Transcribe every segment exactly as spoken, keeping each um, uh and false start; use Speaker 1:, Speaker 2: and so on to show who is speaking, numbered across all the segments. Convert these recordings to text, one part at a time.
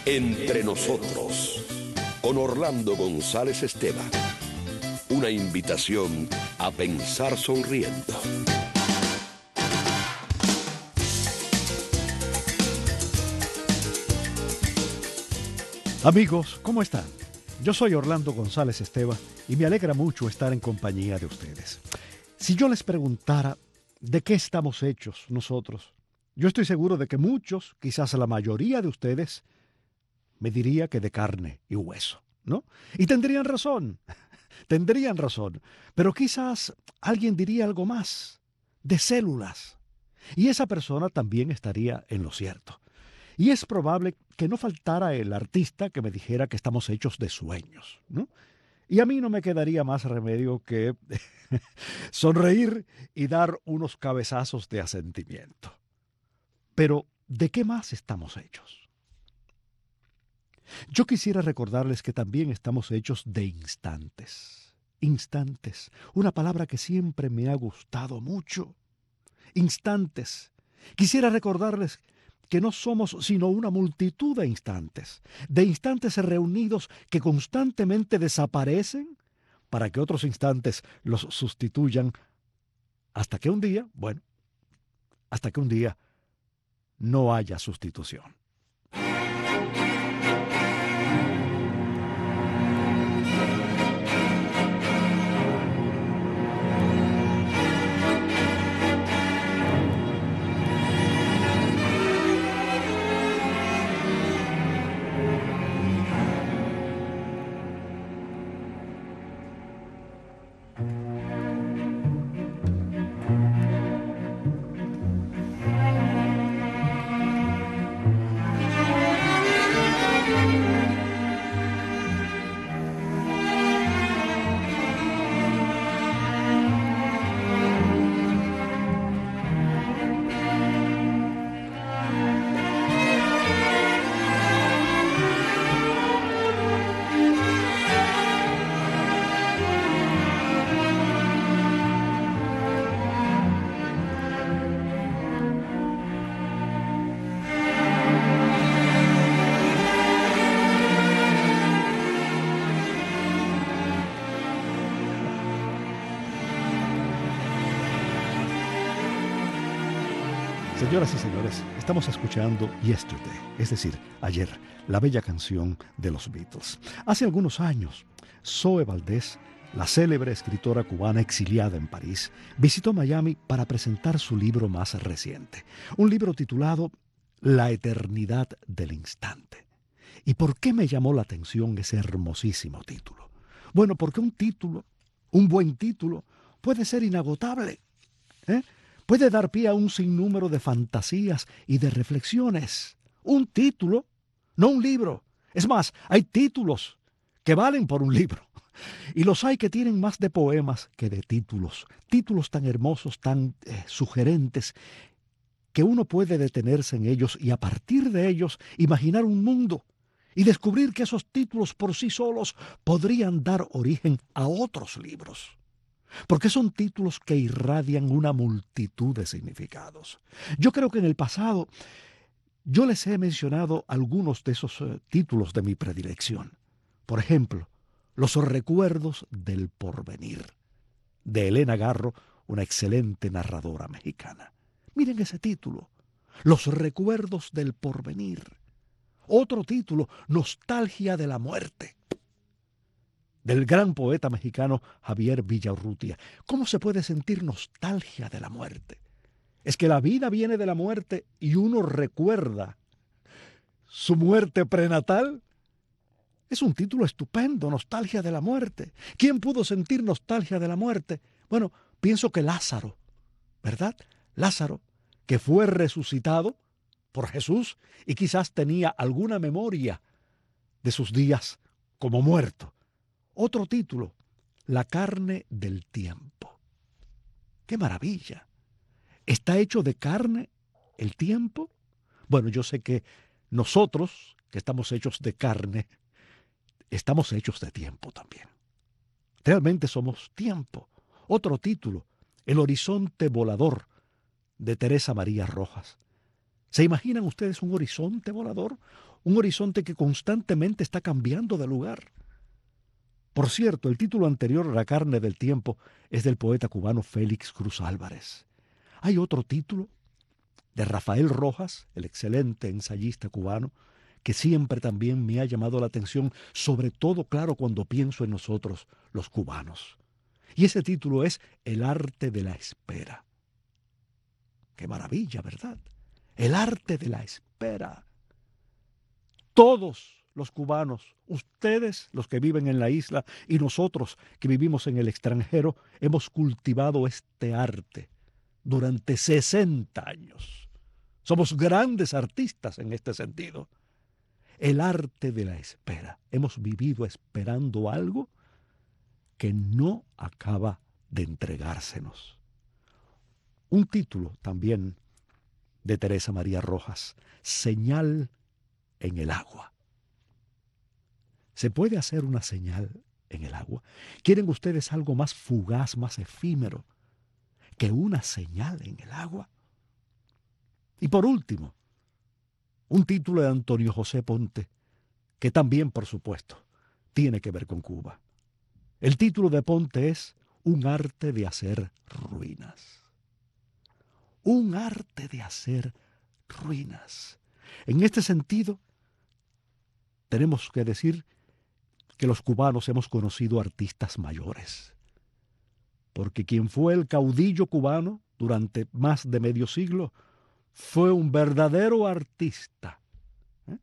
Speaker 1: Entre nosotros, con Orlando González Esteban. Una invitación a pensar sonriendo.
Speaker 2: Amigos, ¿cómo están? Yo soy Orlando González Esteban y me alegra mucho estar en compañía de ustedes. Si yo les preguntara de qué estamos hechos nosotros, yo estoy seguro de que muchos, quizás la mayoría de ustedes, me diría que de carne y hueso, ¿no? Y tendrían razón, tendrían razón, pero quizás alguien diría algo más, de células, y esa persona también estaría en lo cierto. Y es probable que no faltara el artista que me dijera que estamos hechos de sueños, ¿no? Y a mí no me quedaría más remedio que sonreír y dar unos cabezazos de asentimiento. Pero, ¿de qué más estamos hechos? Yo quisiera recordarles que también estamos hechos de instantes. Instantes, una palabra que siempre me ha gustado mucho. Instantes. Quisiera recordarles que no somos sino una multitud de instantes, de instantes reunidos que constantemente desaparecen para que otros instantes los sustituyan hasta que un día, bueno, hasta que un día no haya sustitución. Señoras y señores, estamos escuchando Yesterday, es decir, ayer, la bella canción de los Beatles. Hace algunos años, Zoe Valdés, la célebre escritora cubana exiliada en París, visitó Miami para presentar su libro más reciente, un libro titulado La eternidad del instante. ¿Y por qué me llamó la atención ese hermosísimo título? Bueno, porque un título, un buen título, puede ser inagotable, ¿eh? Puede dar pie a un sinnúmero de fantasías y de reflexiones. Un título, no un libro. Es más, hay títulos que valen por un libro. Y los hay que tienen más de poemas que de títulos. Títulos tan hermosos, tan eh, sugerentes, que uno puede detenerse en ellos y a partir de ellos imaginar un mundo y descubrir que esos títulos por sí solos podrían dar origen a otros libros. Porque son títulos que irradian una multitud de significados. Yo creo que en el pasado yo les he mencionado algunos de esos uh, títulos de mi predilección. Por ejemplo, Los recuerdos del porvenir, de Elena Garro, una excelente narradora mexicana. Miren ese título, Los recuerdos del porvenir. Otro título, Nostalgia de la muerte, del gran poeta mexicano Javier Villaurrutia. ¿Cómo se puede sentir nostalgia de la muerte? Es que la vida viene de la muerte y uno recuerda su muerte prenatal. Es un título estupendo, Nostalgia de la muerte. ¿Quién pudo sentir nostalgia de la muerte? Bueno, pienso que Lázaro, ¿verdad? Lázaro, que fue resucitado por Jesús y quizás tenía alguna memoria de sus días como muerto. Otro título, La carne del tiempo. ¡Qué maravilla! ¿Está hecho de carne el tiempo? Bueno, yo sé que nosotros, que estamos hechos de carne, estamos hechos de tiempo también. Realmente somos tiempo. Otro título, El horizonte volador, de Teresa María Rojas. ¿Se imaginan ustedes un horizonte volador? un horizonte que constantemente está cambiando de lugar. Por cierto, el título anterior, La carne del tiempo, es del poeta cubano Félix Cruz Álvarez. Hay otro título de Rafael Rojas, el excelente ensayista cubano, que siempre también me ha llamado la atención, sobre todo, claro, cuando pienso en nosotros, los cubanos. Y ese título es El arte de la espera. ¡Qué maravilla!, ¿verdad? El arte de la espera. Todos los cubanos, ustedes los que viven en la isla y nosotros que vivimos en el extranjero, hemos cultivado este arte durante sesenta años. Somos grandes artistas en este sentido. El arte de la espera. Hemos vivido esperando algo que no acaba de entregársenos. Un título también de Teresa María Rojas, Señal en el agua. ¿Se puede hacer una señal en el agua? ¿Quieren ustedes algo más fugaz, más efímero que una señal en el agua? Y por último, un título de Antonio José Ponte, que también, por supuesto, tiene que ver con Cuba. El título de Ponte es Un arte de hacer ruinas. Un arte de hacer ruinas. En este sentido, tenemos que decir que los cubanos hemos conocido artistas mayores. Porque quien fue el caudillo cubano durante más de medio siglo fue un verdadero artista, ¿eh?,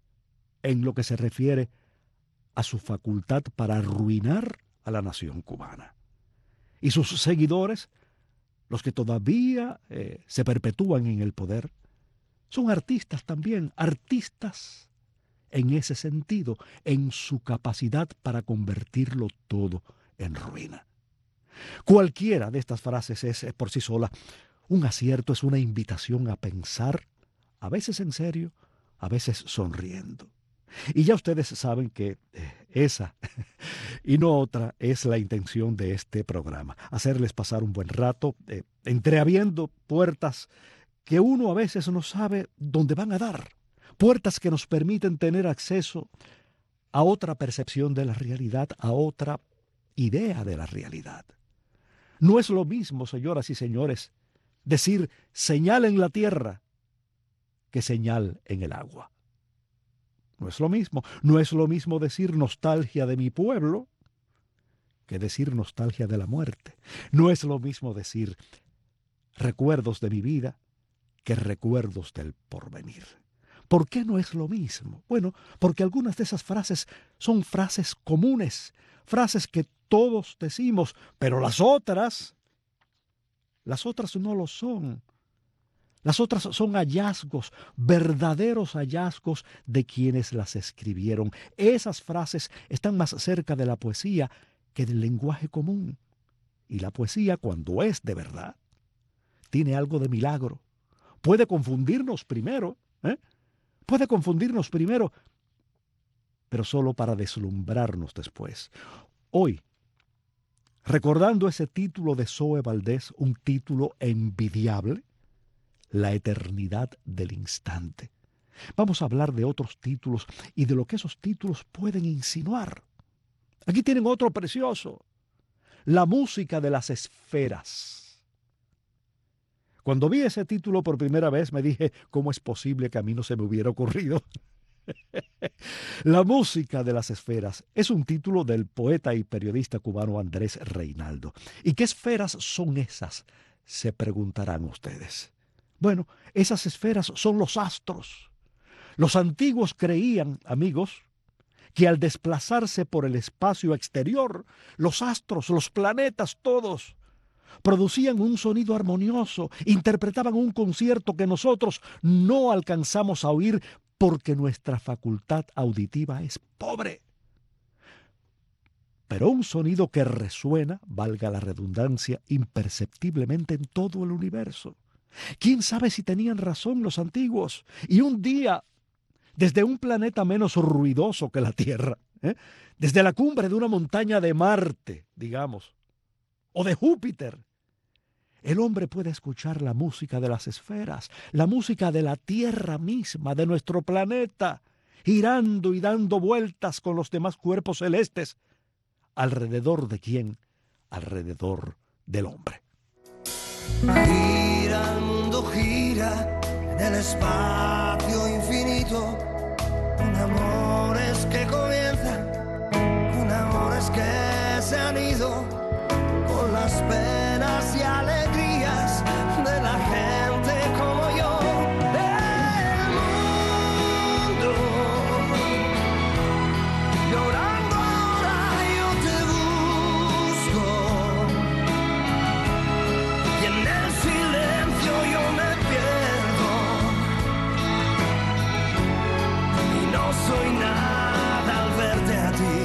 Speaker 2: en lo que se refiere a su facultad para arruinar a la nación cubana. Y sus seguidores, los que todavía eh, se perpetúan en el poder, son artistas también, artistas en ese sentido, en su capacidad para convertirlo todo en ruina. Cualquiera de estas frases es, por sí sola, un acierto, es una invitación a pensar, a veces en serio, a veces sonriendo. Y ya ustedes saben que eh, esa y no otra es la intención de este programa, hacerles pasar un buen rato, eh, entreabriendo puertas que uno a veces no sabe dónde van a dar, puertas que nos permiten tener acceso a otra percepción de la realidad, a otra idea de la realidad. No es lo mismo, señoras y señores, decir señal en la tierra que señal en el agua. No es lo mismo. No es lo mismo decir nostalgia de mi pueblo que decir nostalgia de la muerte. No es lo mismo decir recuerdos de mi vida que recuerdos del porvenir. ¿Por qué no es lo mismo? Bueno, porque algunas de esas frases son frases comunes, frases que todos decimos, pero las otras, las otras no lo son. Las otras son hallazgos, verdaderos hallazgos de quienes las escribieron. Esas frases están más cerca de la poesía que del lenguaje común. Y la poesía, cuando es de verdad, tiene algo de milagro. Puede confundirnos primero, ¿eh? Puede confundirnos primero, pero solo para deslumbrarnos después. Hoy, recordando ese título de Zoe Valdés, un título envidiable, La eternidad del instante. Vamos a hablar de otros títulos y de lo que esos títulos pueden insinuar. Aquí tienen otro precioso, La música de las esferas. Cuando vi ese título por primera vez me dije, ¿cómo es posible que a mí no se me hubiera ocurrido? La música de las esferas es un título del poeta y periodista cubano Andrés Reinaldo. ¿Y qué esferas son esas?, se preguntarán ustedes. Bueno, esas esferas son los astros. Los antiguos creían, amigos, que al desplazarse por el espacio exterior, los astros, los planetas todos, producían un sonido armonioso, interpretaban un concierto que nosotros no alcanzamos a oír porque nuestra facultad auditiva es pobre. Pero un sonido que resuena, valga la redundancia, imperceptiblemente en todo el universo. ¿Quién sabe si tenían razón los antiguos? Y un día, desde un planeta menos ruidoso que la Tierra, ¿eh?, desde la cumbre de una montaña de Marte, digamos, o de Júpiter, el hombre puede escuchar la música de las esferas, la música de la Tierra misma, de nuestro planeta, girando y dando vueltas con los demás cuerpos celestes. ¿Alrededor de quién? Alrededor del hombre.
Speaker 3: Gira el mundo, gira en el espacio infinito, con amores que comienzan, con amores que se han ido, con las penas y alegrías de la gente como yo. El mundo llorando ahora yo te busco, y en el silencio yo me pierdo, y no soy nada al verte a ti.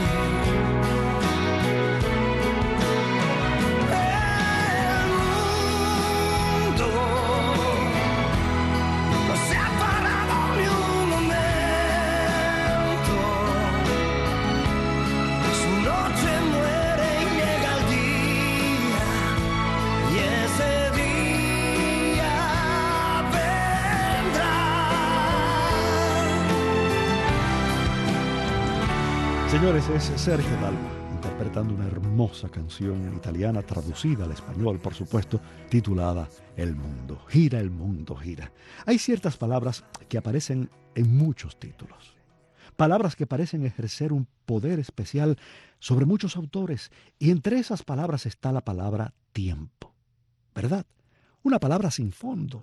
Speaker 2: Señores, es Sergio Dalma interpretando una hermosa canción italiana traducida al español, por supuesto, titulada El mundo. Gira el mundo, gira. Hay ciertas palabras que aparecen en muchos títulos. Palabras que parecen ejercer un poder especial sobre muchos autores, y entre esas palabras está la palabra tiempo. ¿Verdad? Una palabra sin fondo.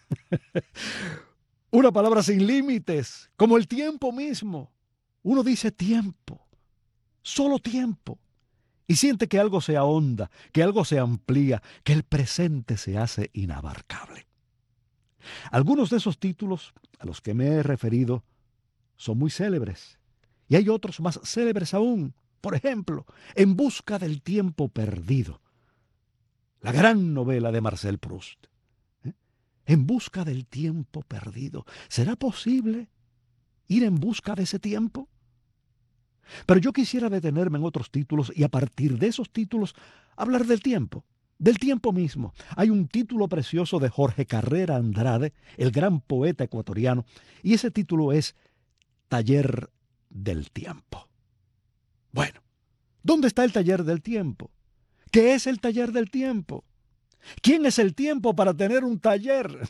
Speaker 2: Una palabra sin límites, como el tiempo mismo. Uno dice tiempo, solo tiempo, y siente que algo se ahonda, que algo se amplía, que el presente se hace inabarcable. Algunos de esos títulos a los que me he referido son muy célebres, y hay otros más célebres aún. Por ejemplo, En busca del tiempo perdido, la gran novela de Marcel Proust. ¿Eh? En busca del tiempo perdido. ¿Será posible ir en busca de ese tiempo? Pero yo quisiera detenerme en otros títulos y a partir de esos títulos hablar del tiempo, del tiempo mismo. Hay un título precioso de Jorge Carrera Andrade, el gran poeta ecuatoriano, y ese título es Taller del Tiempo. Bueno, ¿dónde está el taller del tiempo? ¿Qué es el taller del tiempo? ¿Quién es el tiempo para tener un taller?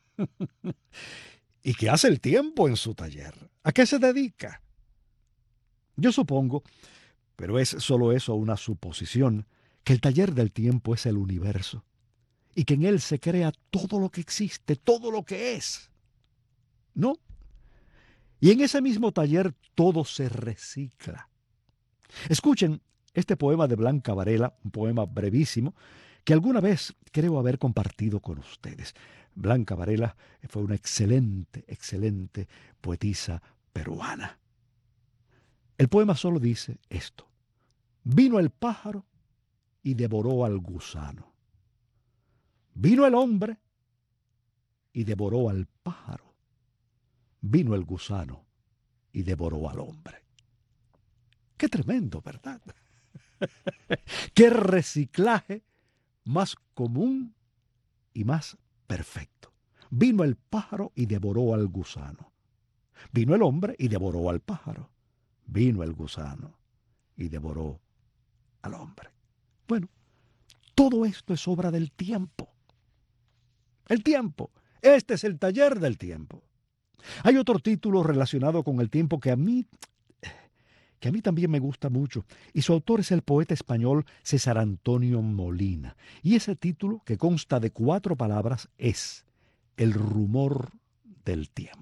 Speaker 2: ¿Y qué hace el tiempo en su taller? ¿A qué se dedica? Yo supongo, pero es solo eso una suposición, que el taller del tiempo es el universo y que en él se crea todo lo que existe, todo lo que es. ¿No? Y en ese mismo taller todo se recicla. Escuchen este poema de Blanca Varela, un poema brevísimo, que alguna vez creo haber compartido con ustedes. Blanca Varela fue una excelente, excelente poetisa peruana. El poema solo dice esto: vino el pájaro y devoró al gusano. Vino el hombre y devoró al pájaro. Vino el gusano y devoró al hombre. Qué tremendo, ¿verdad? Qué reciclaje más común y más perfecto. Vino el pájaro y devoró al gusano. Vino el hombre y devoró al pájaro. Vino el gusano y devoró al hombre. Bueno, todo esto es obra del tiempo. El tiempo. Este es el taller del tiempo. Hay otro título relacionado con el tiempo que a mí, que a mí también me gusta mucho, y su autor es el poeta español César Antonio Molina. Y ese título, que consta de cuatro palabras, es El rumor del tiempo.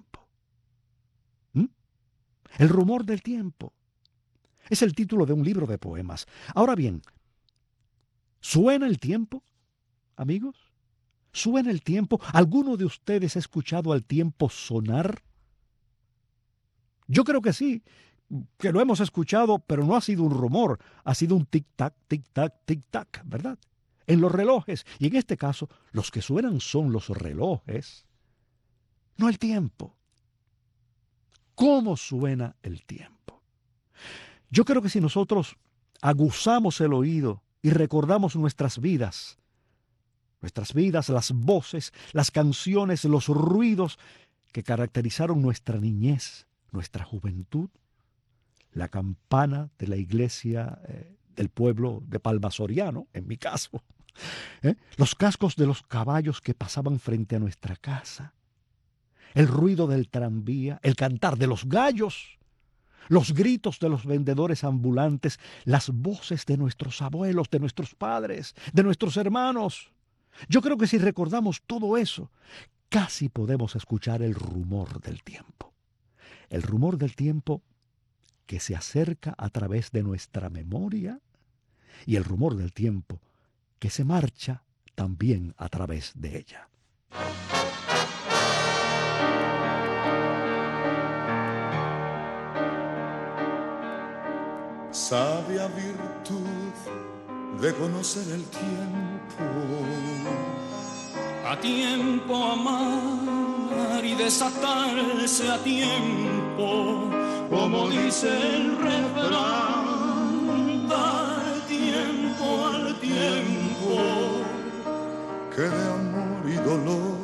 Speaker 2: El rumor del tiempo. Es el título de un libro de poemas. Ahora bien, ¿suena el tiempo, amigos? ¿Suena el tiempo? ¿Alguno de ustedes ha escuchado al tiempo sonar? Yo creo que sí, que lo hemos escuchado, pero no ha sido un rumor, ha sido un tic-tac, tic-tac, tic-tac, ¿verdad? En los relojes, y en este caso, los que suenan son los relojes, no el tiempo. ¿Cómo suena el tiempo? Yo creo que si nosotros aguzamos el oído y recordamos nuestras vidas, nuestras vidas, las voces, las canciones, los ruidos que caracterizaron nuestra niñez, nuestra juventud, la campana de la iglesia eh, del pueblo de Palma Soriano, en mi caso, ¿eh? los cascos de los caballos que pasaban frente a nuestra casa, el ruido del tranvía, el cantar de los gallos, los gritos de los vendedores ambulantes, las voces de nuestros abuelos, de nuestros padres, de nuestros hermanos. Yo creo que si recordamos todo eso, casi podemos escuchar el rumor del tiempo. El rumor del tiempo que se acerca a través de nuestra memoria y el rumor del tiempo que se marcha también a través de ella.
Speaker 4: Sabia virtud de conocer el tiempo,
Speaker 5: a tiempo amar y desatarse a tiempo, como dice el refrán, dar tiempo al tiempo,
Speaker 4: que de amor y dolor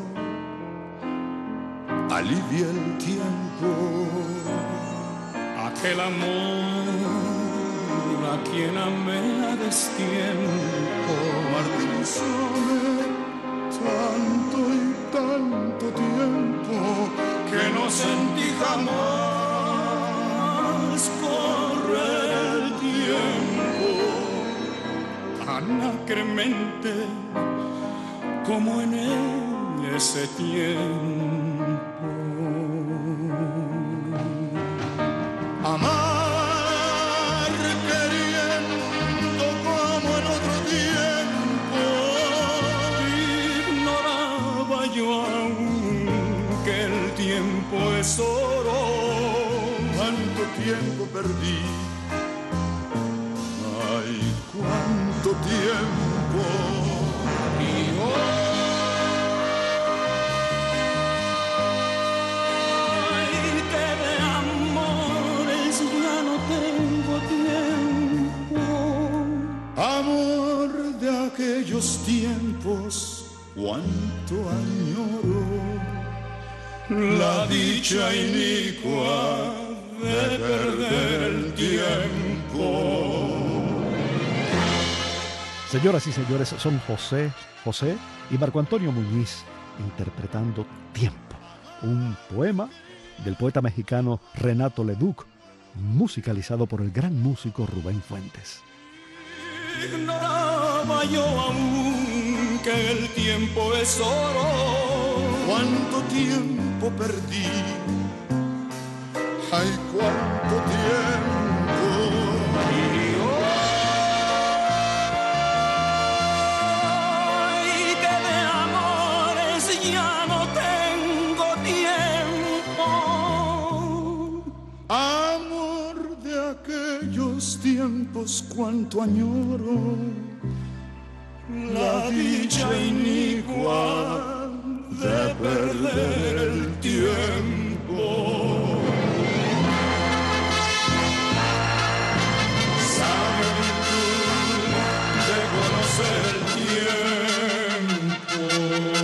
Speaker 4: alivia el tiempo.
Speaker 5: Aquel amor a quien amé a destiempo,
Speaker 4: martirizóme tanto y tanto tiempo,
Speaker 5: que no sentí jamás correr el tiempo tan acremente como en ese tiempo.
Speaker 4: Amar queriendo como en otro tiempo,
Speaker 5: ignoraba yo aún que el tiempo es oro.
Speaker 4: Cuánto tiempo perdí, ay, cuánto tiempo.
Speaker 5: Y hoy que de amores ya no tengo tiempo.
Speaker 4: Amor de aquellos tiempos, cuánto añoro
Speaker 5: La dicha inicua de perder el tiempo.
Speaker 2: Señoras y señores, son José, José y Marco Antonio Muñiz interpretando Tiempo, un poema del poeta mexicano Renato Leduc, musicalizado por el gran músico Rubén Fuentes.
Speaker 5: Ignoraba yo aún que el tiempo es oro.
Speaker 4: Cuánto tiempo perdí, ay, cuánto tiempo.
Speaker 5: Y hoy que de amores ya no tengo tiempo.
Speaker 4: Amor de aquellos tiempos, cuánto añoro
Speaker 5: La dicha inicua de perder el tiempo. Sabe virtud de conocer el tiempo.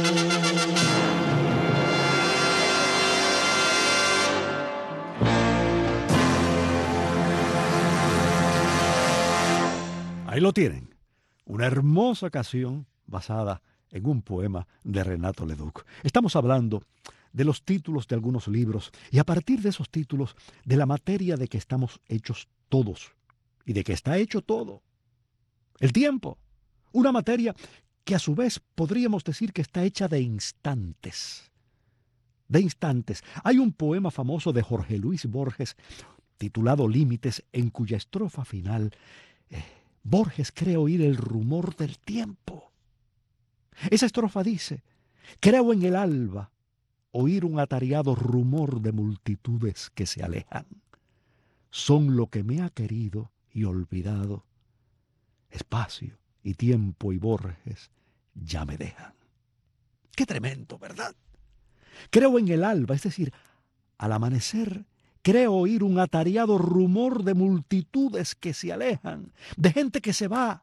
Speaker 2: Ahí lo tienen, una hermosa canción basada en un poema de Renato Leduc. Estamos hablando de los títulos de algunos libros y a partir de esos títulos de la materia de que estamos hechos todos y de que está hecho todo. El tiempo, una materia que a su vez podríamos decir que está hecha de instantes. De instantes. Hay un poema famoso de Jorge Luis Borges titulado Límites, en cuya estrofa final eh, Borges cree oír el rumor del tiempo. Esa estrofa dice: creo en el alba oír un atareado rumor de multitudes que se alejan. Son lo que me ha querido y olvidado. Espacio y tiempo y Borges ya me dejan. Qué tremendo, ¿verdad? Creo en el alba, es decir, al amanecer, creo oír un atareado rumor de multitudes que se alejan, de gente que se va.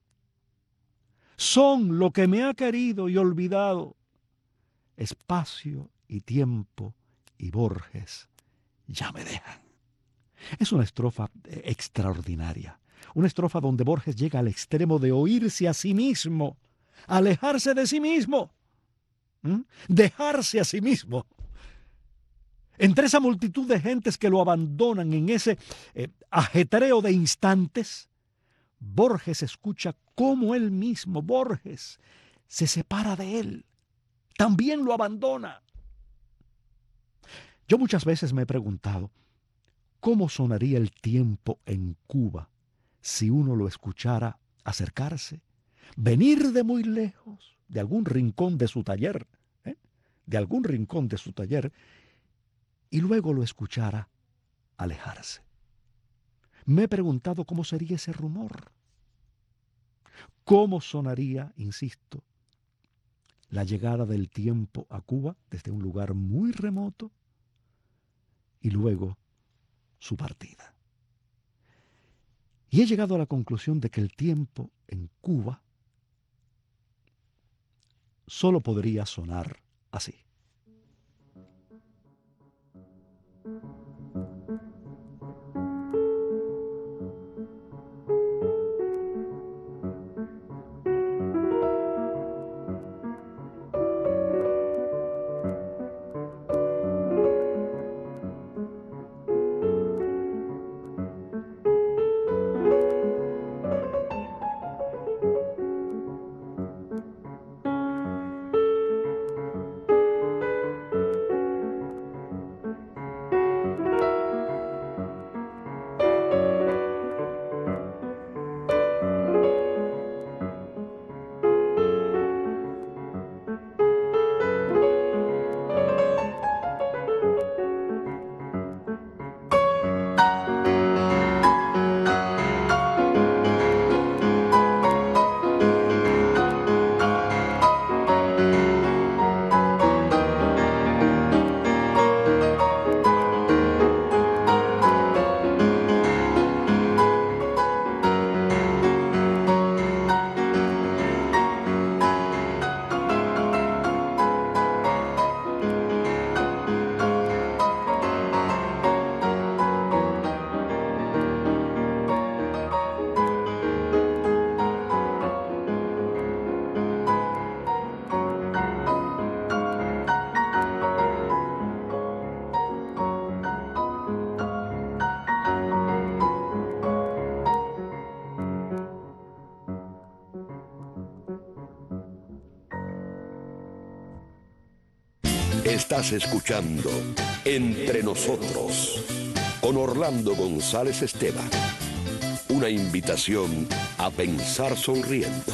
Speaker 2: Son lo que me ha querido y olvidado. Espacio y tiempo y Borges ya me dejan. Es una estrofa extraordinaria, una estrofa donde Borges llega al extremo de oírse a sí mismo, alejarse de sí mismo, ¿Mm? dejarse a sí mismo. Entre esa multitud de gentes que lo abandonan en ese eh, ajetreo de instantes, Borges escucha cómo él mismo, Borges, se separa de él, también lo abandona. Yo muchas veces me he preguntado, ¿cómo sonaría el tiempo en Cuba si uno lo escuchara acercarse, venir de muy lejos, de algún rincón de su taller, ¿eh? de algún rincón de su taller, y luego lo escuchara alejarse? Me he preguntado cómo sería ese rumor. ¿Cómo sonaría, insisto, la llegada del tiempo a Cuba desde un lugar muy remoto y luego su partida? Y he llegado a la conclusión de que el tiempo en Cuba solo podría sonar así.
Speaker 1: Estás escuchando Entre Nosotros con Orlando González Esteban. Una invitación a pensar sonriendo.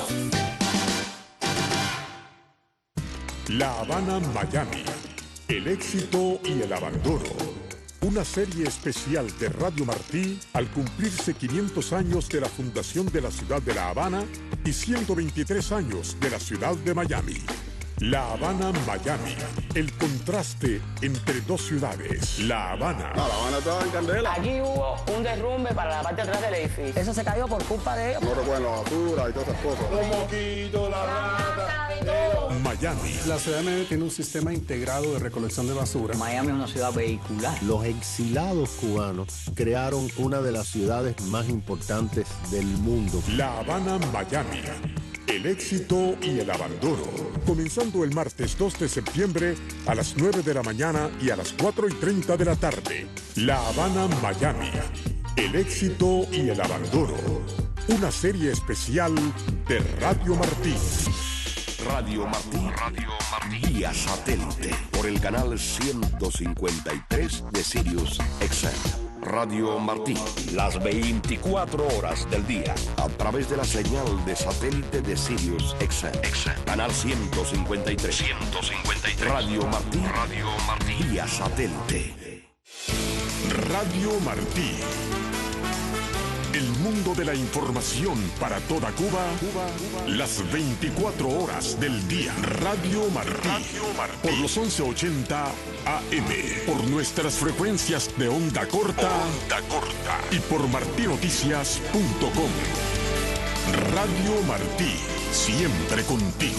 Speaker 6: La Habana, Miami. El éxito y el abandono. Una serie especial de Radio Martí al cumplirse quinientos años de la fundación de la ciudad de La Habana y ciento veintitrés años de la ciudad de Miami. La Habana, Miami. El contraste entre dos ciudades. La Habana.
Speaker 7: No, La Habana estaba en candela.
Speaker 8: Aquí hubo un derrumbe para la parte de atrás del edificio. Eso se cayó por culpa de ellos.
Speaker 7: No recuerdan la basura y todas esas cosas.
Speaker 4: Los mosquitos, la rata.
Speaker 6: Miami.
Speaker 9: La ciudad de Miami tiene un sistema integrado de recolección de basura.
Speaker 8: Miami es una ciudad vehicular.
Speaker 10: Los exilados cubanos crearon una de las ciudades más importantes del mundo.
Speaker 6: La Habana, Miami. El éxito y el abandono. Comenzando el martes dos de septiembre a las nueve de la mañana y a las cuatro y treinta de la tarde. La Habana, Miami. El éxito y el abandono. Una serie especial de Radio Martí.
Speaker 1: Radio Martí. Radio Martí. Vía satélite por el canal ciento cincuenta y tres de Sirius X M. Radio Martí, las veinticuatro horas del día, a través de la señal de satélite de Sirius X M. Canal ciento cincuenta y tres. ciento cincuenta y tres. Radio Martí. Radio Martí. Vía satélite.
Speaker 6: Radio Martí. El mundo de la información para toda Cuba, Cuba, Cuba. Las veinticuatro horas del día. Radio Martí. Radio Martí. Por los once ochenta A M. Por nuestras frecuencias de onda corta. Onda corta. Y por martinoticias punto com. Radio Martí. Siempre contigo.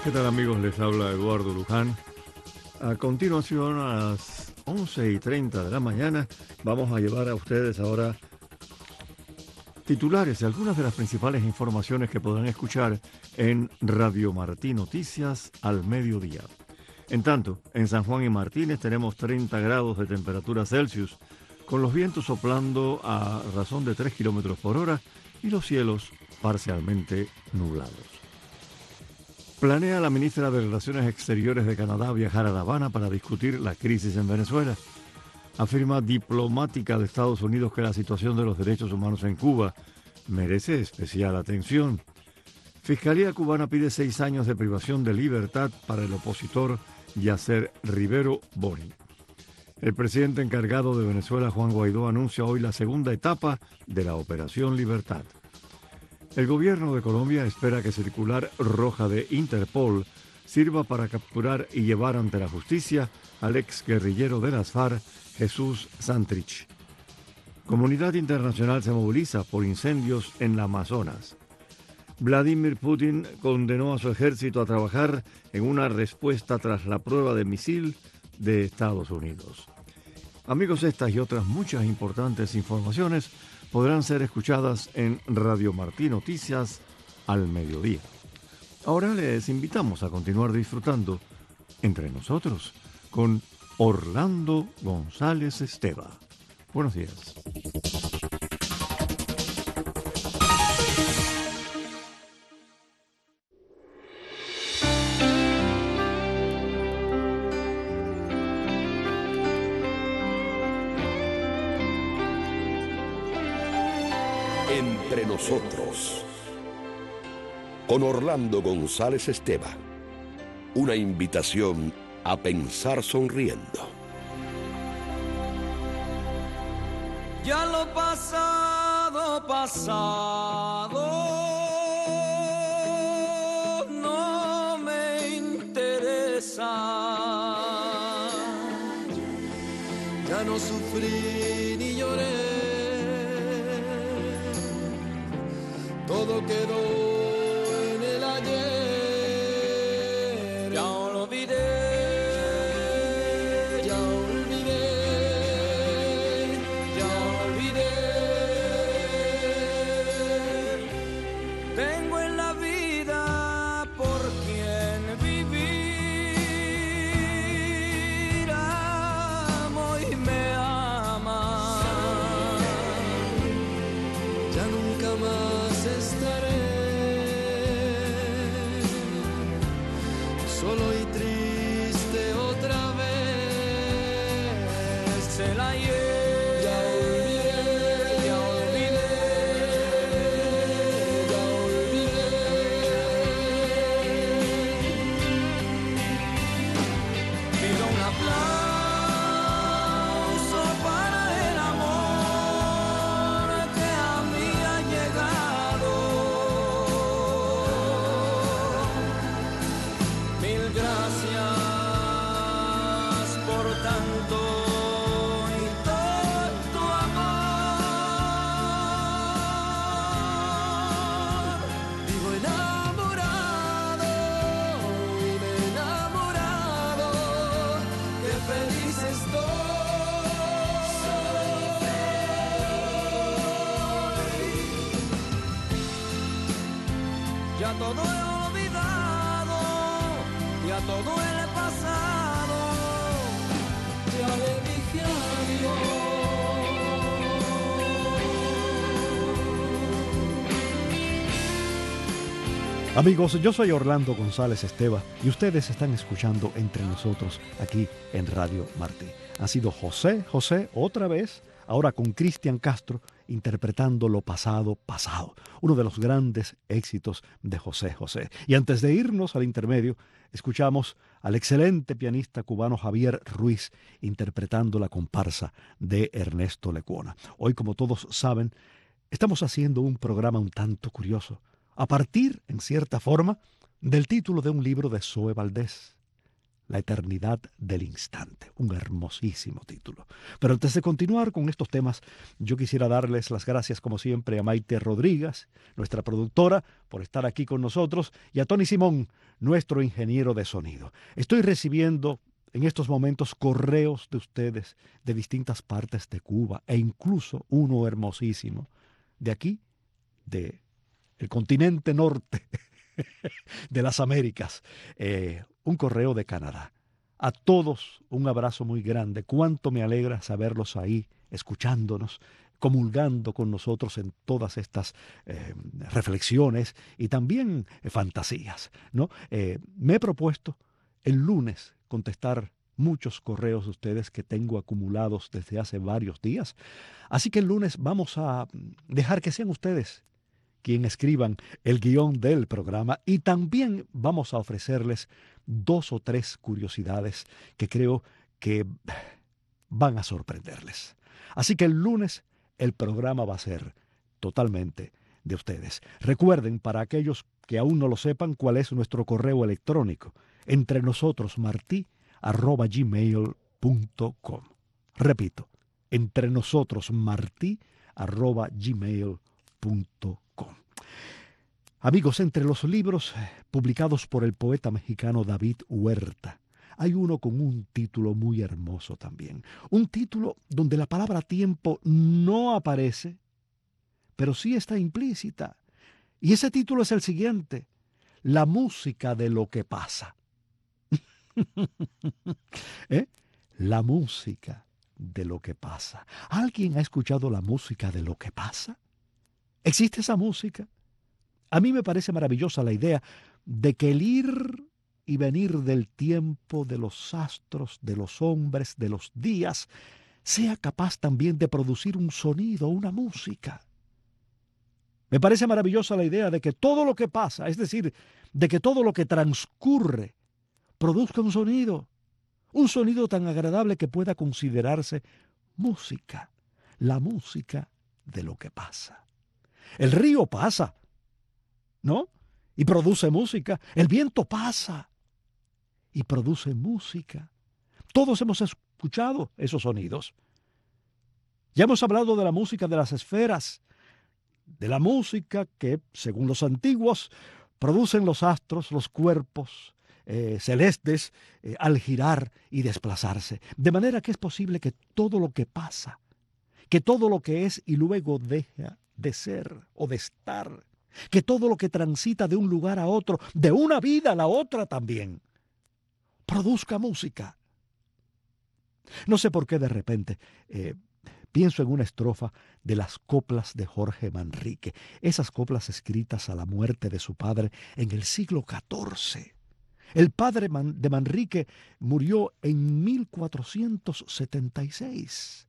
Speaker 11: ¿Qué tal, amigos? Les habla Eduardo Luján. A continuación, a las once y treinta de la mañana, vamos a llevar a ustedes ahora titulares de algunas de las principales informaciones que podrán escuchar en Radio Martí Noticias al mediodía. En tanto, en San Juan y Martínez tenemos treinta grados de temperatura Celsius, con los vientos soplando a razón de tres kilómetros por hora y los cielos parcialmente nublados. Planea la ministra de Relaciones Exteriores de Canadá viajar a La Habana para discutir la crisis en Venezuela. Afirma diplomática de Estados Unidos que la situación de los derechos humanos en Cuba merece especial atención. Fiscalía cubana pide seis años de privación de libertad para el opositor Yacer Rivero Boni. El presidente encargado de Venezuela, Juan Guaidó, anuncia hoy la segunda etapa de la Operación Libertad. El gobierno de Colombia espera que circular roja de Interpol sirva para capturar y llevar ante la justicia al ex guerrillero de las FARC, Jesús Santrich. Comunidad internacional se moviliza por incendios en la Amazonas. Vladimir Putin condenó a su ejército a trabajar en una respuesta tras la prueba de misil de Estados Unidos. Amigos, estas y otras muchas importantes informaciones podrán ser escuchadas en Radio Martí Noticias al mediodía. Ahora les invitamos a continuar disfrutando entre nosotros con Orlando González Esteva. Buenos días.
Speaker 1: Entre nosotros, con Orlando González Esteva, una invitación a pensar sonriendo.
Speaker 5: Ya lo pasado, pasado, no me interesa. Ya no sufrí ni lloré. Todo quedó en el ayer. Ya olvidé, ya olvidé, ya olvidé. Tengo en la vida por quien vivir. Amo y me ama. Ya nunca más estaré solo y triste otra vez. El ayer ya olvidé, ya olvidé, ya olvidé. Pido un aplauso para el amor que a mí ha llegado. Mil gracias por tanto y tanto amor. Vivo enamorado y me he enamorado. Qué feliz estoy. Ya todo he olvidado, ya todo el pasado, ya le dije adiós.
Speaker 2: Amigos, yo soy Orlando González Esteva y ustedes están escuchando Entre Nosotros aquí en Radio Martí. Ha sido José José otra vez, ahora con Cristian Castro interpretando Lo Pasado Pasado, uno de los grandes éxitos de José José. Y antes de irnos al intermedio, escuchamos al excelente pianista cubano Javier Ruiz interpretando la comparsa de Ernesto Lecuona. Hoy, como todos saben, estamos haciendo un programa un tanto curioso, a partir, en cierta forma, del título de un libro de Zoe Valdés, La eternidad del instante. Un hermosísimo título. Pero antes de continuar con estos temas, yo quisiera darles las gracias, como siempre, a Maite Rodríguez, nuestra productora, por estar aquí con nosotros, y a Tony Simón, nuestro ingeniero de sonido. Estoy recibiendo en estos momentos correos de ustedes de distintas partes de Cuba, e incluso uno hermosísimo de aquí, de el continente norte de las Américas, eh, un correo de Canadá. A todos un abrazo muy grande. Cuánto me alegra saberlos ahí, escuchándonos, comulgando con nosotros en todas estas eh, reflexiones y también eh, fantasías, ¿no? Eh, me he propuesto el lunes contestar muchos correos de ustedes que tengo acumulados desde hace varios días. Así que el lunes vamos a dejar que sean ustedes quien escriban el guión del programa, y también vamos a ofrecerles dos o tres curiosidades que creo que van a sorprenderles. Así que el lunes el programa va a ser totalmente de ustedes. Recuerden, para aquellos que aún no lo sepan, cuál es nuestro correo electrónico: entre nosotros martí arroba gmail punto com. Repito, entre nosotros martí arroba gmail punto com. Amigos, entre los libros publicados por el poeta mexicano David Huerta, hay uno con un título muy hermoso también. Un título donde la palabra tiempo no aparece, pero sí está implícita. Y ese título es el siguiente: La música de lo que pasa. ¿Eh? La música de lo que pasa. ¿Alguien ha escuchado la música de lo que pasa? ¿Existe esa música? A mí me parece maravillosa la idea de que el ir y venir del tiempo, de los astros, de los hombres, de los días, sea capaz también de producir un sonido, una música. Me parece maravillosa la idea de que todo lo que pasa, es decir, de que todo lo que transcurre, produzca un sonido, un sonido tan agradable que pueda considerarse música, la música de lo que pasa. El río pasa, ¿no? Y produce música. El viento pasa y produce música. Todos hemos escuchado esos sonidos. Ya hemos hablado de la música de las esferas, de la música que, según los antiguos, producen los astros, los cuerpos eh, celestes eh, al girar y desplazarse. De manera que es posible que todo lo que pasa, que todo lo que es y luego deja de ser o de estar, que todo lo que transita de un lugar a otro, de una vida a la otra también, produzca música. No sé por qué de repente eh, pienso en una estrofa de las coplas de Jorge Manrique, esas coplas escritas a la muerte de su padre en el siglo catorce. El padre de Manrique murió en mil cuatrocientos setenta y seis.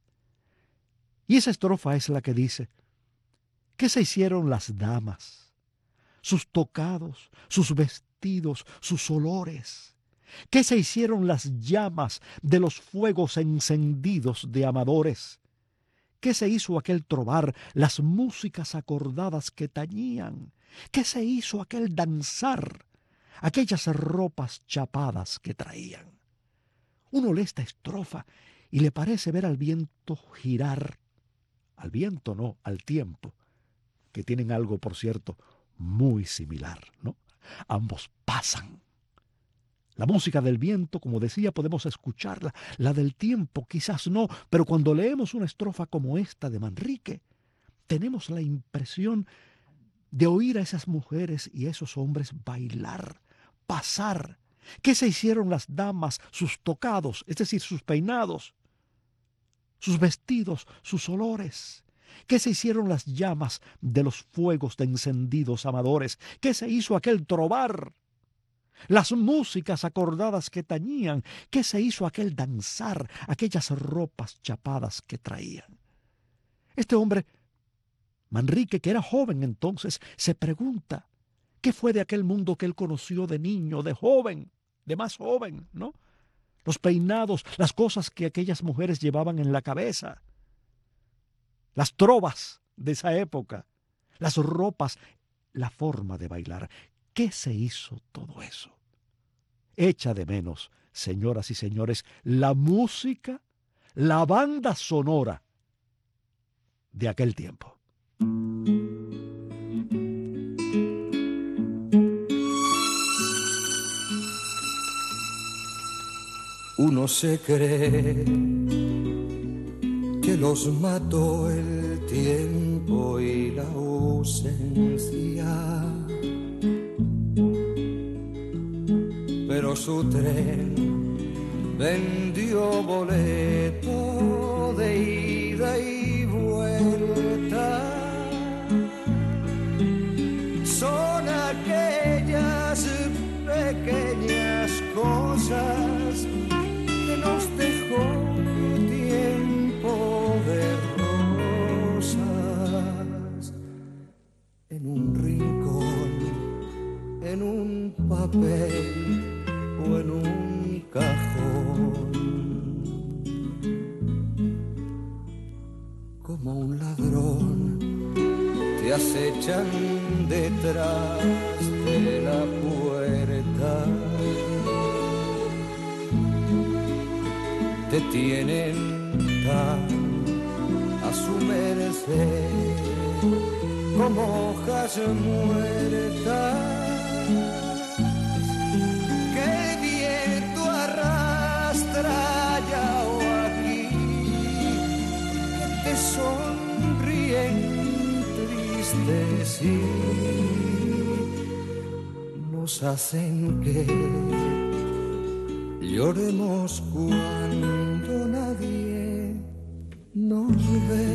Speaker 2: Y esa estrofa es la que dice: ¿qué se hicieron las damas? Sus tocados, sus vestidos, sus olores. ¿Qué se hicieron las llamas de los fuegos encendidos de amadores? ¿Qué se hizo aquel trobar, las músicas acordadas que tañían? ¿Qué se hizo aquel danzar, aquellas ropas chapadas que traían? Uno lee esta estrofa y le parece ver al viento girar. Al viento no, al tiempo, que tienen algo, por cierto, muy similar, ¿no? Ambos pasan. La música del viento, como decía, podemos escucharla. La del tiempo, quizás no, pero cuando leemos una estrofa como esta de Manrique, tenemos la impresión de oír a esas mujeres y a esos hombres bailar, pasar. ¿Qué se hicieron las damas, sus tocados, es decir, sus peinados, sus vestidos, sus olores? ¿Qué se hicieron las llamas de los fuegos de encendidos amadores? ¿Qué se hizo aquel trobar? Las músicas acordadas que tañían. ¿Qué se hizo aquel danzar, aquellas ropas chapadas que traían? Este hombre, Manrique, que era joven entonces, se pregunta, ¿qué fue de aquel mundo que él conoció de niño, de joven, de más joven, ¿no? Los peinados, las cosas que aquellas mujeres llevaban en la cabeza, las trovas de esa época, las ropas, la forma de bailar. ¿Qué se hizo todo eso? Echa de menos señoras y señores, la música, la banda sonora de aquel tiempo.
Speaker 3: Uno se cree que los mató el tiempo y la ausencia, pero su tren vendió boleto de ida y vuelta. Son aquellas pequeñas cosas que nos dejó tiempo de rosas, en un rincón, en un papel o en un cajón. Como un ladrón te acechan detrás de la puerta, te tienen tan a su merced como hojas muertas que el viento arrastra allá o aquí, que te sonríen tristes y nos hacen que lloremos cuando nadie nos ve.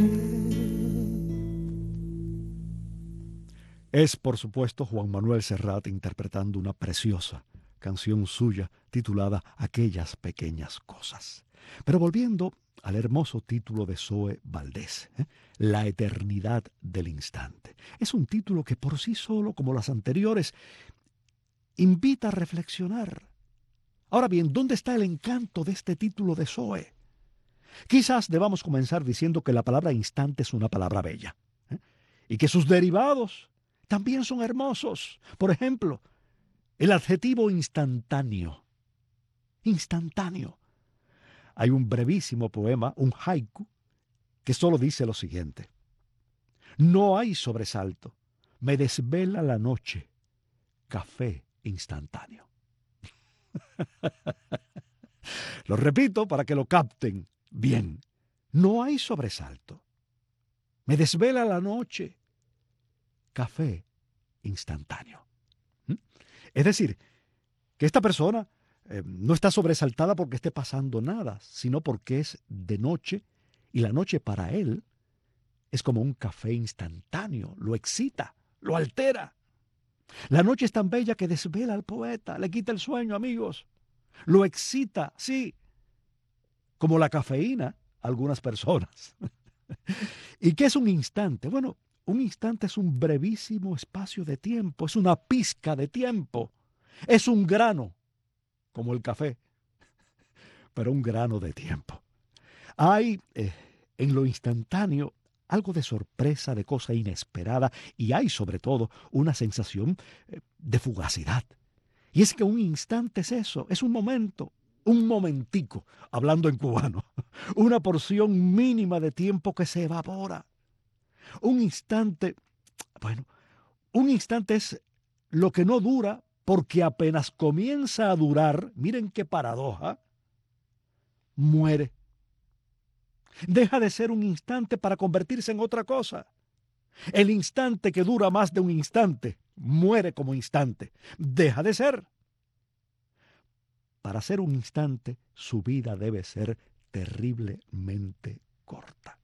Speaker 2: Es, por supuesto, Juan Manuel Serrat interpretando una preciosa canción suya titulada Aquellas pequeñas cosas. Pero volviendo al hermoso título de Zoe Valdés, ¿eh? La eternidad del instante. Es un título que por sí solo, como las anteriores, invita a reflexionar. Ahora bien, ¿dónde está el encanto de este título de Zoe? Quizás debamos comenzar diciendo que la palabra instante es una palabra bella, ¿eh? Y que sus derivados también son hermosos. Por ejemplo, el adjetivo instantáneo. Instantáneo. Hay un brevísimo poema, un haiku, que solo dice lo siguiente: no hay sobresalto, me desvela la noche, café instantáneo. Lo repito para que lo capten bien. No hay sobresalto, me desvela la noche, café instantáneo. ¿Mm? Es decir, que esta persona eh, no está sobresaltada porque esté pasando nada, sino porque es de noche y la noche para él es como un café instantáneo, lo excita, lo altera. La noche es tan bella que desvela al poeta, le quita el sueño, amigos. Lo excita, sí, como la cafeína a algunas personas. ¿Y qué es un instante? Bueno, un instante es un brevísimo espacio de tiempo, es una pizca de tiempo, es un grano, como el café, pero un grano de tiempo. Hay eh, en lo instantáneo algo de sorpresa, de cosa inesperada, y hay sobre todo una sensación eh, de fugacidad. Y es que un instante es eso, es un momento, un momentico, hablando en cubano, una porción mínima de tiempo que se evapora. Un instante, bueno, un instante es lo que no dura porque apenas comienza a durar, miren qué paradoja, muere. Deja de ser un instante para convertirse en otra cosa. El instante que dura más de un instante muere como instante. Deja de ser. Para ser un instante, su vida debe ser terriblemente corta.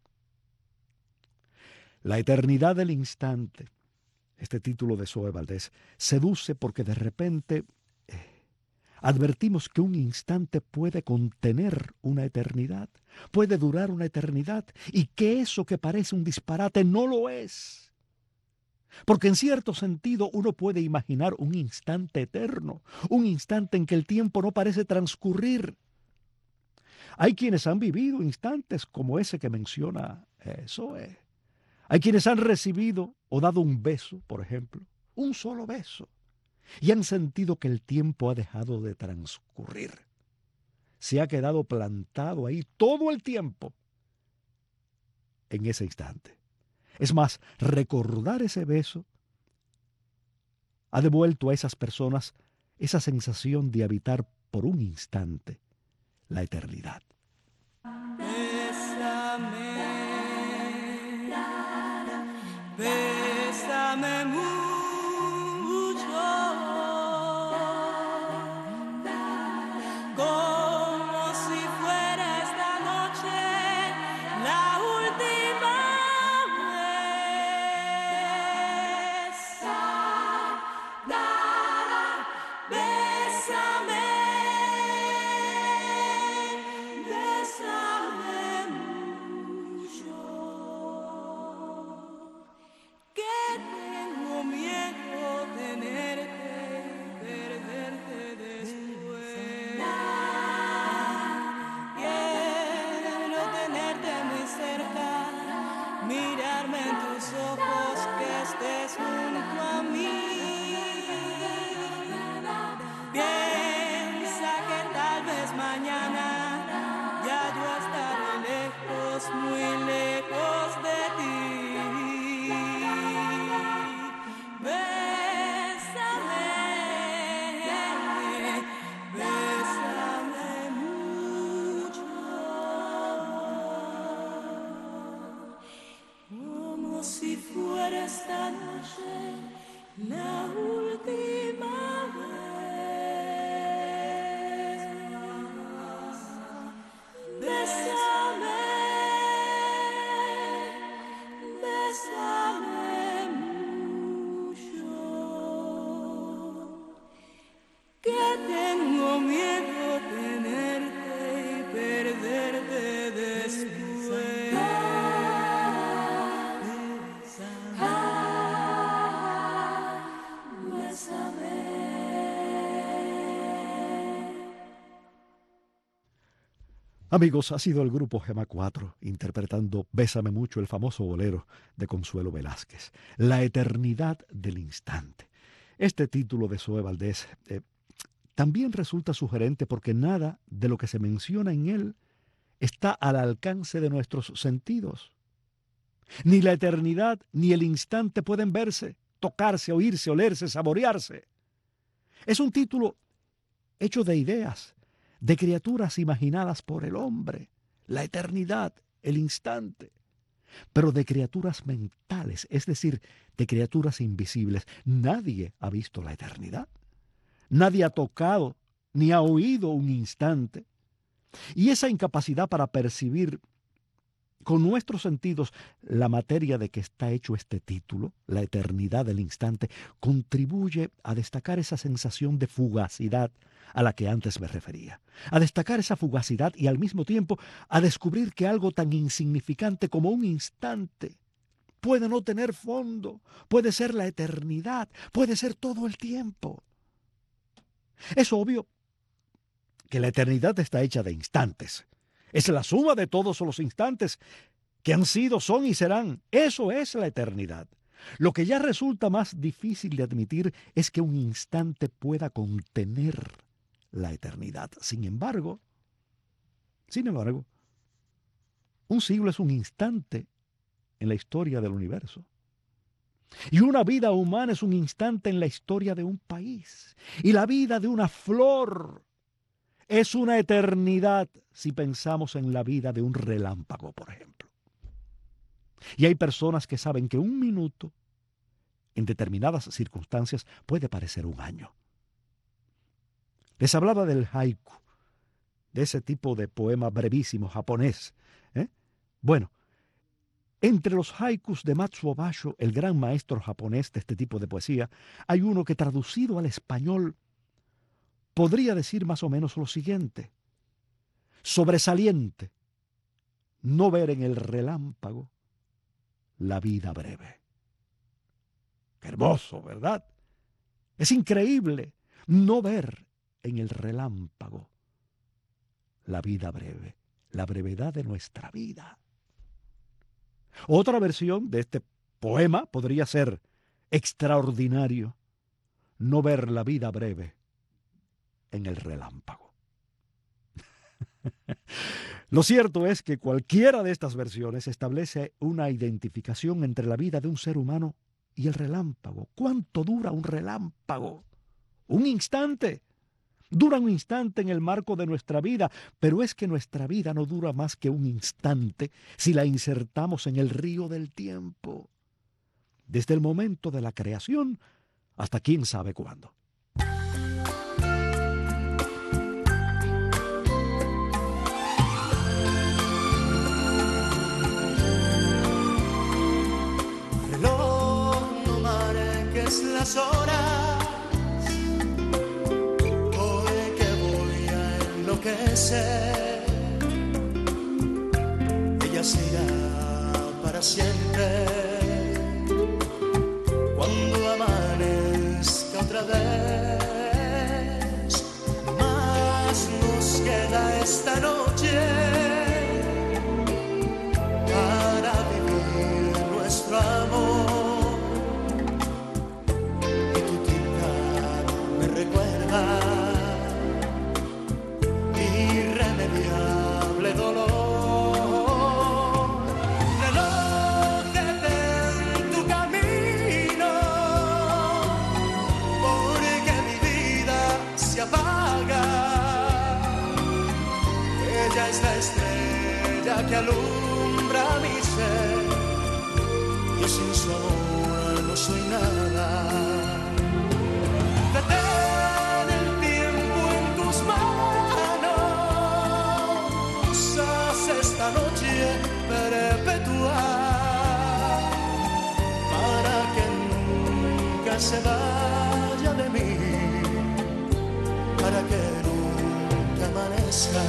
Speaker 2: La eternidad del instante, este título de Zoe Valdés, seduce porque de repente eh, advertimos que un instante puede contener una eternidad, puede durar una eternidad, y que eso que parece un disparate no lo es. Porque en cierto sentido uno puede imaginar un instante eterno, un instante en que el tiempo no parece transcurrir. Hay quienes han vivido instantes como ese que menciona eh, Zoe. Hay quienes han recibido o dado un beso, por ejemplo, un solo beso, y han sentido que el tiempo ha dejado de transcurrir. Se ha quedado plantado ahí todo el tiempo en ese instante. Es más, recordar ese beso ha devuelto a esas personas esa sensación de habitar por un instante la eternidad.
Speaker 5: Bésame, bésame mucho, como si fuera esta noche la última vez. Bésame, bésame mucho, que tengo miedo tenerte, perderte después. Quiero tenerte muy cerca, mirarme en tus ojos, que estés junto a mí. Piensa que tal vez mañana ya yo estaré lejos, muy lejos de ti. Bésame, bésame mucho, como si fuera esta noche la última vez. Bésame, bésame mucho, que tengo miedo tenerte y perderte después. Bésame.
Speaker 2: Amigos, ha sido el grupo Gema cuatro interpretando Bésame mucho, el famoso bolero de Consuelo Velázquez, La eternidad del instante. Este título de Zoe Valdés eh, también resulta sugerente porque nada de lo que se menciona en él está al alcance de nuestros sentidos. Ni la eternidad ni el instante pueden verse, tocarse, oírse, olerse, saborearse. Es un título hecho de ideas, de criaturas imaginadas por el hombre, la eternidad, el instante, pero de criaturas mentales, es decir, de criaturas invisibles. Nadie ha visto la eternidad, nadie ha tocado ni ha oído un instante. Y esa incapacidad para percibir con nuestros sentidos la materia de que está hecho este título, la eternidad del instante, contribuye a destacar esa sensación de fugacidad a la que antes me refería, a destacar esa fugacidad y al mismo tiempo a descubrir que algo tan insignificante como un instante puede no tener fondo, puede ser la eternidad, puede ser todo el tiempo. Es obvio que la eternidad está hecha de instantes. Es la suma de todos los instantes que han sido, son y serán. Eso es la eternidad. Lo que ya resulta más difícil de admitir es que un instante pueda contener la eternidad. Sin embargo, sin embargo, un siglo es un instante en la historia del universo. Y una vida humana es un instante en la historia de un país. Y la vida de una flor es una eternidad si pensamos en la vida de un relámpago, por ejemplo. Y hay personas que saben que un minuto, en determinadas circunstancias, puede parecer un año. Les hablaba del haiku, de ese tipo de poema brevísimo japonés. ¿eh? Bueno, entre los haikus de Matsuo Basho, el gran maestro japonés de este tipo de poesía, hay uno que traducido al español podría decir más o menos lo siguiente: sobresaliente, no ver en el relámpago la vida breve. Qué hermoso, ¿verdad? Es increíble no ver en el relámpago la vida breve, la brevedad de nuestra vida. Otra versión de este poema podría ser: extraordinario no ver la vida breve en el relámpago. Lo cierto es que cualquiera de estas versiones establece una identificación entre la vida de un ser humano y el relámpago. ¿Cuánto dura un relámpago? Un instante. Dura un instante en el marco de nuestra vida, pero es que nuestra vida no dura más que un instante si la insertamos en el río del tiempo. Desde el momento de la creación hasta quién sabe cuándo.
Speaker 3: Reloj, no marques las horas, hoy que voy a enloquecer. Ella se irá para siempre cuando amanezca otra vez. Más nos queda esta noche para vivir nuestro amor. Y tu tinta me recuerda irremediable dolor. Ella es la estrella que alumbra mi ser. Yo sin su amor no soy nada. Detén el tiempo en tus manos. Haz esta noche perpetua para que nunca se vaya de mí, para que nunca amanezca.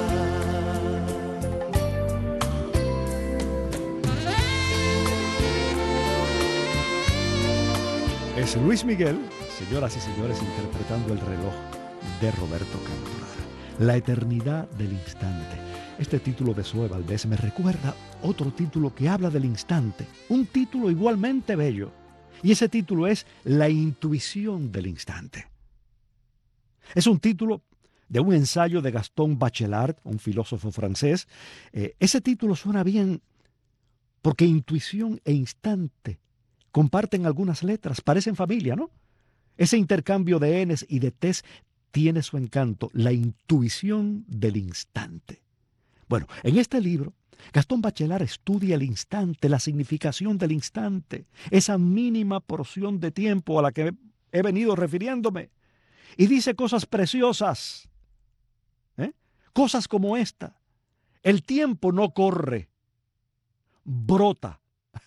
Speaker 2: Es Luis Miguel, señoras y señores, interpretando El reloj de Roberto Cantoral. La eternidad del instante. Este título de Zoe Valdés me recuerda otro título que habla del instante, un título igualmente bello. Y ese título es La intuición del instante. Es un título de un ensayo de Gaston Bachelard, un filósofo francés. Eh, ese título suena bien porque intuición e instante comparten algunas letras, parecen familia, ¿no? Ese intercambio de Ns y de Ts tiene su encanto, la intuición del instante. Bueno, en este libro, Gaston Bachelard estudia el instante, la significación del instante, esa mínima porción de tiempo a la que he venido refiriéndome, y dice cosas preciosas, ¿eh? Cosas como esta: el tiempo no corre, brota.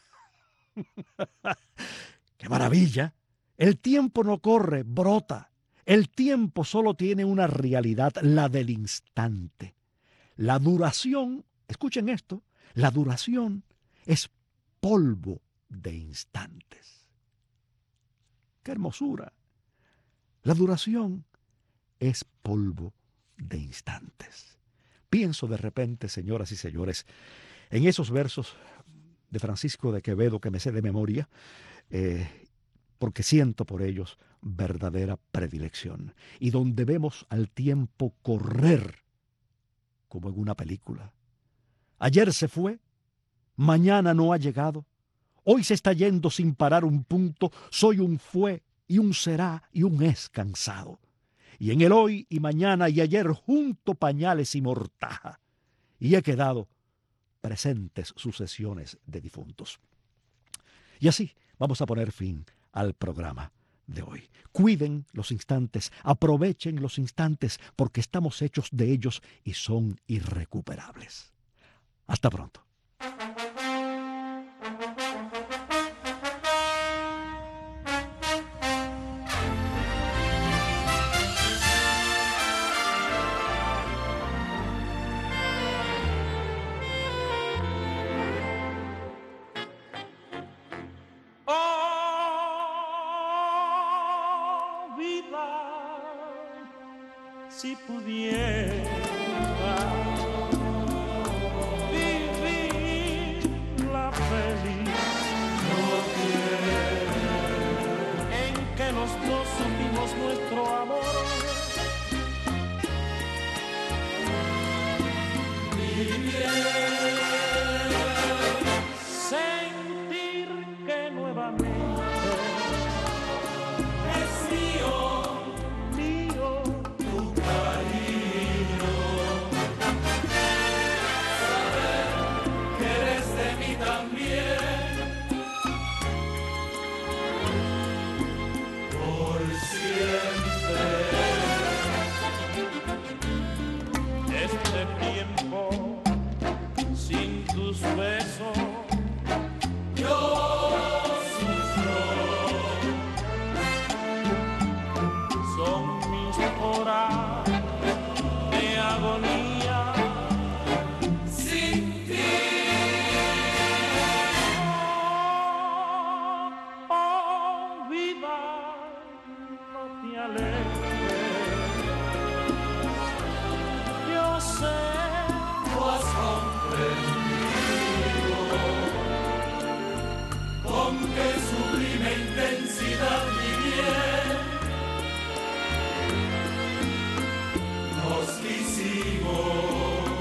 Speaker 2: ¡Qué maravilla! El tiempo no corre, brota. El tiempo solo tiene una realidad, la del instante. La duración, escuchen esto, la duración es polvo de instantes. ¡Qué hermosura! La duración es polvo de instantes. Pienso de repente, señoras y señores, en esos versos de Francisco de Quevedo que me sé de memoria, eh, porque siento por ellos verdadera predilección, y donde vemos al tiempo correr como en una película. Ayer se fue, mañana no ha llegado, hoy se está yendo sin parar un punto, soy un fue y un será y un es cansado, y en el hoy y mañana y ayer junto pañales y mortaja, y he quedado presentes sucesiones de difuntos. Y así vamos a poner fin al programa de hoy. Cuiden los instantes, aprovechen los instantes, porque estamos hechos de ellos y son irrecuperables. Hasta pronto.
Speaker 5: Si pudiera vivir la feliz noche en que los dos
Speaker 12: alegre. Yo sé, tú has comprendido con qué sublime intensidad mi bien nos quisimos.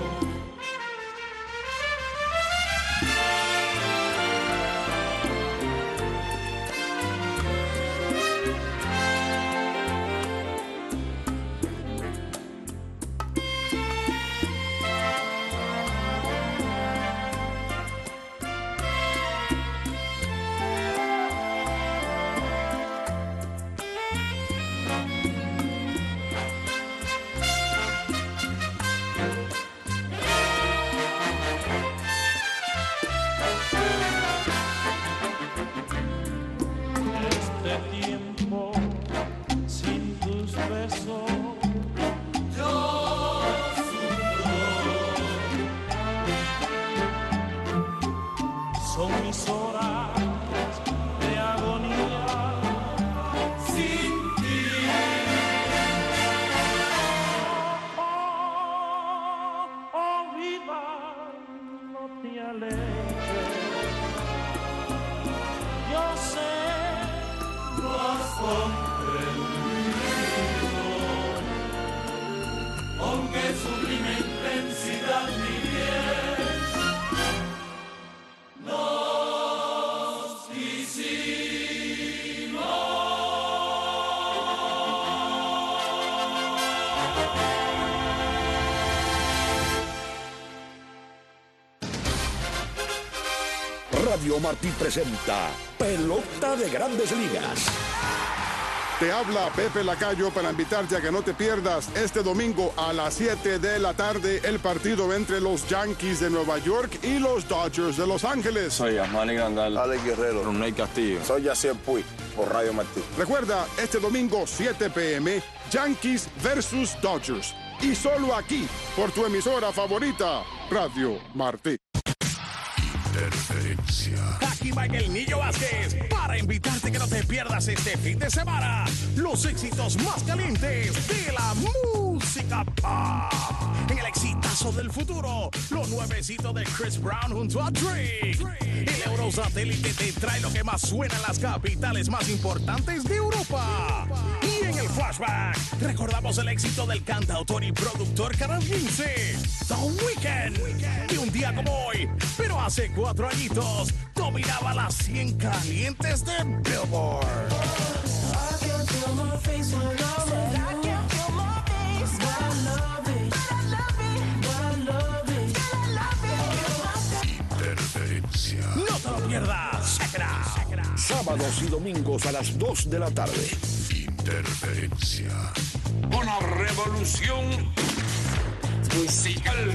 Speaker 1: Radio Martí presenta Pelota de Grandes Ligas.
Speaker 7: Te habla Pepe Lacayo para invitarte a que no te pierdas este domingo a las siete de la tarde el partido entre los Yankees de Nueva York y los Dodgers de Los Ángeles.
Speaker 13: Soy Asmani Grandal,
Speaker 14: Alex Guerrero,
Speaker 13: Ronald Castillo.
Speaker 14: Soy Yacier Puig por Radio Martí.
Speaker 7: Recuerda, este domingo siete p m Yankees versus Dodgers. Y solo aquí, por tu emisora favorita, Radio Martí.
Speaker 15: Interferencia. Aquí va el Niño Vázquez para invitarte que no te pierdas este fin de semana los éxitos más calientes de la música pop. En el exitazo del futuro, lo nuevecito de Chris Brown junto a Drake. El Eurosatélite te trae lo que más suena en las capitales más importantes de Europa. Y en el flashback, recordamos el éxito del cantautor y productor canadiense The Weeknd. Y un día como hoy, pero hace cuatro añitos, dominaba las cien calientes de Billboard. Interferencia. No te lo pierdas. Check it out.
Speaker 1: Sábados y domingos a las dos de la tarde.
Speaker 15: Interferencia.
Speaker 1: Una revolución musical.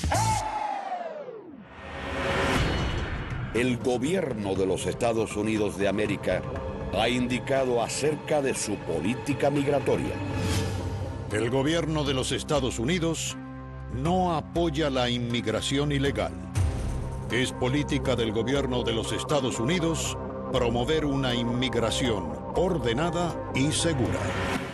Speaker 1: El gobierno de los Estados Unidos de América ha indicado acerca de su política migratoria.
Speaker 16: El gobierno de los Estados Unidos no apoya la inmigración ilegal. Es política del gobierno de los Estados Unidos promover una inmigración ordenada y segura.